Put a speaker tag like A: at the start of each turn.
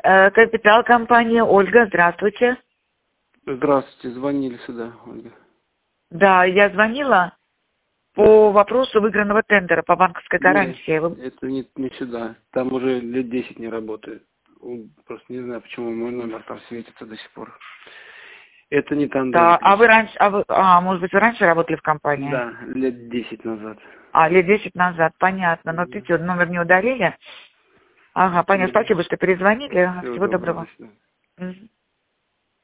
A: Капитал компания Ольга, здравствуйте.
B: Здравствуйте, звонили сюда, Ольга.
A: Да, я звонила по вопросу выигранного тендера по банковской гарантии.
B: Нет, это не сюда. Там уже лет 10 не работает. Просто не знаю, почему мой номер там светится до сих пор. Это не
A: Да,
B: тандем.
A: а вы раньше, может быть, вы раньше работали в компании?
B: Да, лет 10 назад.
A: Лет 10 назад, понятно. Но видите, номер не удалили. Ага, понятно. Спасибо, что перезвонили.
B: Всего
A: Всего
B: доброго,
A: доброго.
B: до свидания.
A: Мгм.